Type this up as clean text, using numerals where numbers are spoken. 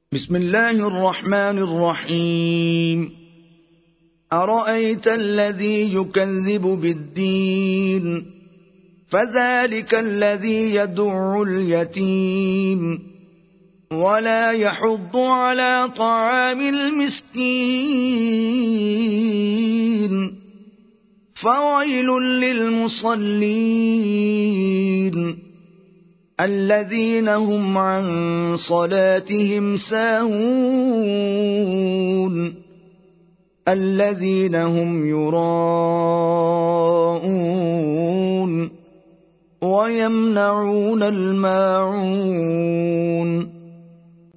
بسم الله الرحمن الرحيم. أرأيت الذي يكذب بالدين فذلك الذي يدع اليتيم ولا يحض على طعام المسكين فويل للمصلين الذين هم عن صلاتهم ساهون الذين هم يراءون ويمنعون الماعون